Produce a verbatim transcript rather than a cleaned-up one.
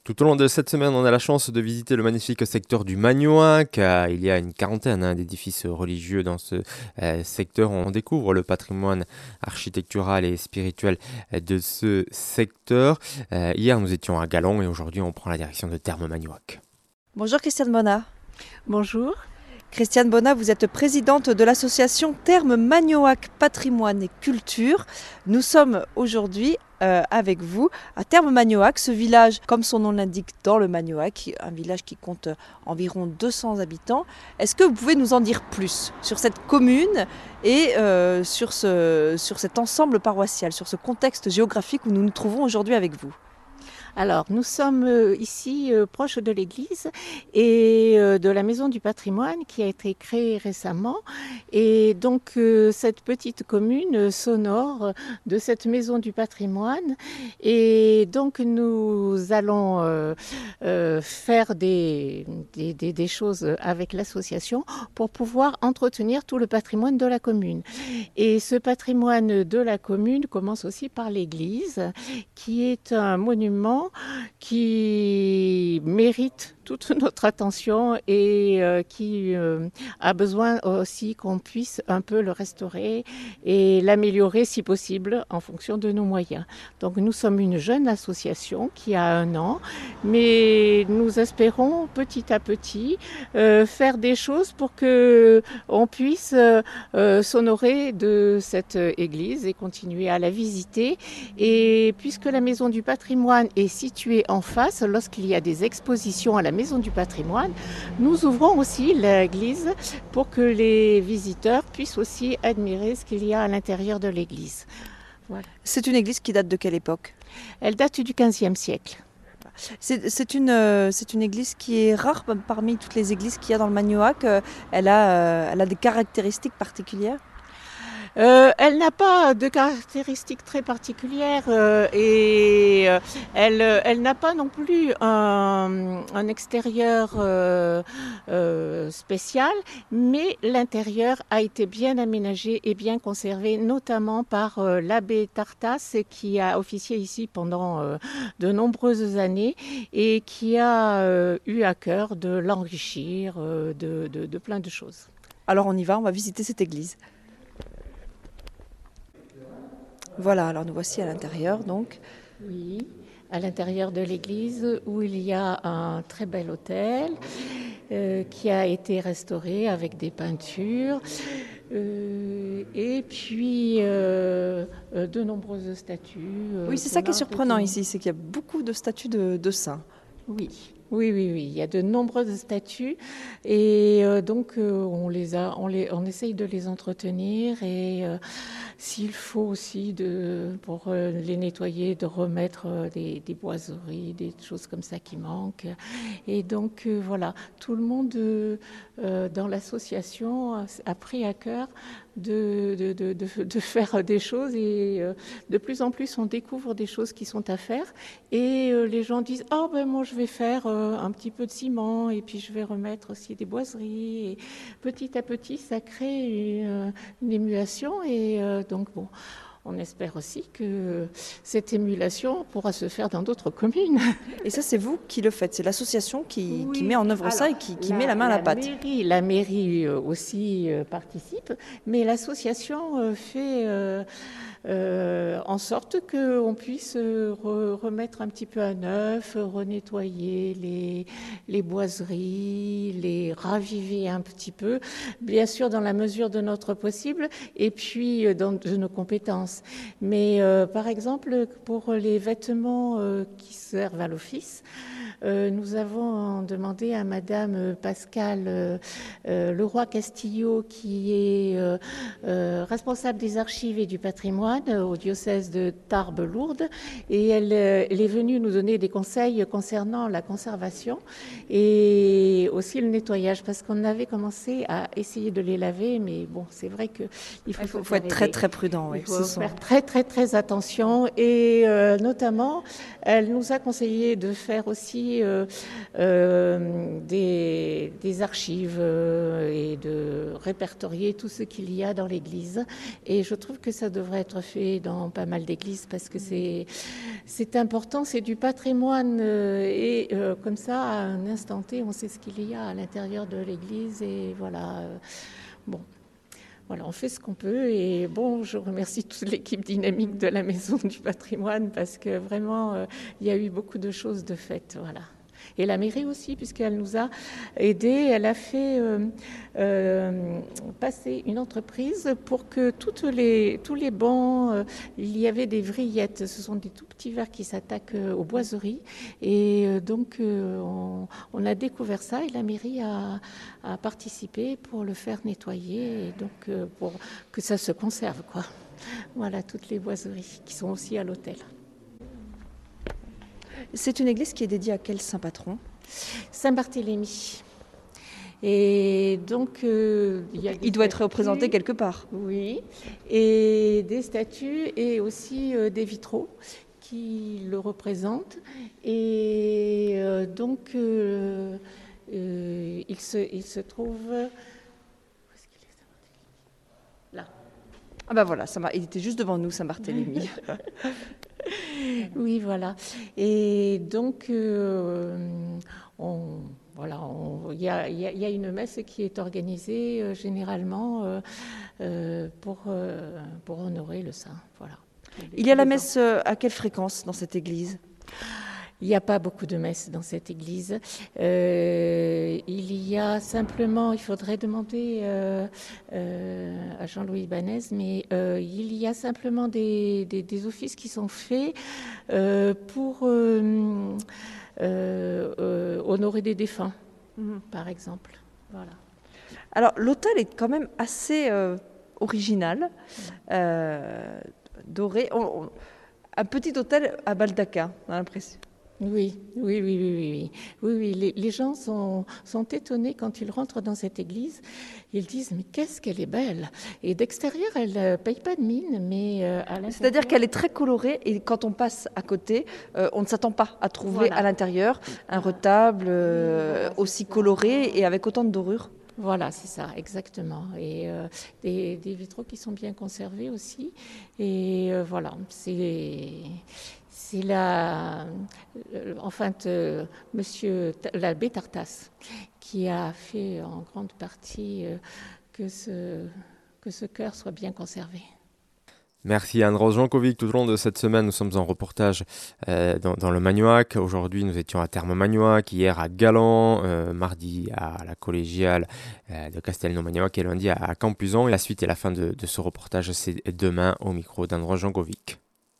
Tout au long de cette semaine, on a la chance de visiter le magnifique secteur du Magnoac. Euh, Il y a une quarantaine hein, d'édifices religieux dans ce euh, secteur. On découvre le patrimoine architectural et spirituel euh, de ce secteur. Euh, hier, nous étions à Galon et aujourd'hui, on prend la direction de Thermes Magnoac. Bonjour Christiane Bonnat. Bonjour. Christiane Bonnat, vous êtes présidente de l'association Thermes Magnoac Patrimoine et Culture. Nous sommes aujourd'hui euh, avec vous à Thermes Magnoac, ce village, comme son nom l'indique, dans le Magnoac, un village qui compte environ deux cents habitants. Est-ce que vous pouvez nous en dire plus sur cette commune et euh, sur, ce, sur cet ensemble paroissial, sur ce contexte géographique où nous nous trouvons aujourd'hui avec vous ? Alors, nous sommes euh, ici euh, proches de l'église et euh, de la Maison du patrimoine qui a été créée récemment. Et donc, euh, cette petite commune sonore de cette Maison du patrimoine. Et donc, nous allons euh, euh, faire des, des, des, des choses avec l'association pour pouvoir entretenir tout le patrimoine de la commune. Et ce patrimoine de la commune commence aussi par l'église, qui est un monument qui mérite toute notre attention et euh, qui euh, a besoin aussi qu'on puisse un peu le restaurer et l'améliorer si possible en fonction de nos moyens. Donc nous sommes une jeune association qui a un an, mais nous espérons petit à petit euh, faire des choses pour que on puisse euh, s'honorer de cette église et continuer à la visiter. Et puisque la Maison du patrimoine est située en face, lorsqu'il y a des expositions à la Maison du patrimoine, nous ouvrons aussi l'église pour que les visiteurs puissent aussi admirer ce qu'il y a à l'intérieur de l'église. Voilà. C'est une église qui date de quelle époque ? Elle date du quinzième siècle. C'est, c'est, une, euh, c'est une église qui est rare parmi toutes les églises qu'il y a dans le Magnoac. Elle a, euh, elle a des caractéristiques particulières ? Euh, elle n'a pas de caractéristiques très particulières euh, et euh, elle, elle n'a pas non plus un, un extérieur euh, euh, spécial, mais l'intérieur a été bien aménagé et bien conservé, notamment par euh, l'abbé Tartas qui a officié ici pendant euh, de nombreuses années et qui a euh, eu à cœur de l'enrichir euh, de, de, de plein de choses. Alors on y va, on va visiter cette église. Voilà, alors nous voici à l'intérieur donc. Oui, à l'intérieur de l'église où il y a un très bel autel euh, qui a été restauré avec des peintures euh, et puis euh, euh, de nombreuses statues. Euh, oui, c'est ça qui est surprenant ici, c'est qu'il y a beaucoup de statues de, de saints. Oui. Oui, oui, oui. Il y a de nombreuses statues et euh, donc euh, on les a, on les, on essaye de les entretenir et euh, s'il faut aussi de, pour euh, les nettoyer, de remettre euh, des, des boiseries, des choses comme ça qui manquent. Et donc euh, voilà, tout le monde euh, dans l'association a, a pris à cœur de, de, de, de, de faire des choses et euh, de plus en plus on découvre des choses qui sont à faire et euh, les gens disent « Ah ben moi je vais faire euh, un petit peu de ciment et puis je vais remettre aussi des boiseries » et petit à petit ça crée une, une émulation et euh, donc bon, on espère aussi que cette émulation pourra se faire dans d'autres communes. Et ça, c'est vous qui le faites, c'est l'association qui, oui. qui met en œuvre Alors, ça et qui, qui la, met la main la à la pâte. Mairie, la mairie aussi euh, participe, mais l'association euh, fait euh, euh, en sorte qu'on puisse euh, re, remettre un petit peu à neuf, renettoyer les, les boiseries, les raviver un petit peu, bien sûr dans la mesure de notre possible et puis euh, dans de nos compétences. Mais euh, par exemple, pour les vêtements euh, qui servent à l'office, euh, nous avons demandé à Madame Pascale euh, euh, Leroy-Castillo, qui est euh, euh, responsable des archives et du patrimoine au diocèse de Tarbes-Lourdes, et elle, euh, elle est venue nous donner des conseils concernant la conservation et aussi le nettoyage, parce qu'on avait commencé à essayer de les laver, mais bon, c'est vrai qu'il faut, il faut, faut être très très prudent. Il oui, faut faire sont... très très très attention et euh, notamment, elle nous a conseillé de faire aussi euh, euh, des, des archives euh, et de répertorier tout ce qu'il y a dans l'église. Et je trouve que ça devrait être refait dans pas mal d'églises parce que c'est, c'est important, c'est du patrimoine euh, et euh, comme ça, à un instant T, on sait ce qu'il y a à l'intérieur de l'église et voilà. euh, bon. Voilà, on fait ce qu'on peut et bon, je remercie toute l'équipe dynamique de la Maison du Patrimoine parce que vraiment, euh, il y a eu beaucoup de choses de faites, voilà. Et la mairie aussi, puisqu'elle nous a aidés, elle a fait euh, euh, passer une entreprise pour que toutes les, tous les bancs, euh, il y avait des vrillettes. Ce sont des tout petits verres qui s'attaquent euh, aux boiseries. Et euh, donc, euh, on, on a découvert ça et la mairie a, a participé pour le faire nettoyer et donc euh, pour que ça se conserve, quoi. Voilà, toutes les boiseries qui sont aussi à l'hôtel. C'est une église qui est dédiée à quel saint patron? Saint-Barthélemy. Et donc, euh, il y a Il doit être représenté quelque part. Oui, et des statues et aussi euh, des vitraux qui le représentent. Et euh, donc, euh, euh, il, se, il se trouve... Où est-ce qu'il est, là. Ah ben voilà, ça il était juste devant nous, Saint-Barthélemy. Oui, voilà. Et donc, euh, on, voilà, il y, y, y a une messe qui est organisée euh, généralement euh, euh, pour, euh, pour honorer le saint. Voilà. Il y a la messe euh, à quelle fréquence dans cette église? Il n'y a pas beaucoup de messes dans cette église. Euh, il y a simplement, il faudrait demander euh, euh, à Jean-Louis Ibanez, mais euh, il y a simplement des, des, des offices qui sont faits euh, pour euh, euh, euh, honorer des défunts, mmh. par exemple. Voilà. Alors l'autel est quand même assez euh, original, euh, doré. On, on, un petit hôtel à baldaquin, on a l'impression. Oui, oui, oui, oui, oui, oui, oui. Les, les gens sont, sont étonnés quand ils rentrent dans cette église. Ils disent mais qu'est-ce qu'elle est belle. Et d'extérieur, elle ne paye pas de mine, mais euh, à l'intérieur. C'est-à-dire qu'elle est très colorée et quand on passe à côté, euh, on ne s'attend pas à trouver voilà. à l'intérieur un retable euh, voilà, aussi coloré et avec autant de dorures. Voilà, c'est ça, exactement. Et euh, des, des vitraux qui sont bien conservés aussi. Et euh, voilà, c'est. C'est la, enfin, euh, monsieur l'abbé Tartas qui a fait en grande partie euh, que ce, que ce chœur soit bien conservé. Merci Anne-Rose Jankovic. Tout au long de cette semaine, nous sommes en reportage euh, dans, dans le Magnoac. Aujourd'hui, nous étions à Thermes Magnoac, hier à Galan, euh, mardi à la collégiale euh, de Castelnau-Magnoac et lundi à, à Campuzon. Et la suite et la fin de, de ce reportage, c'est demain au micro d'Anne-Rose Jankovic.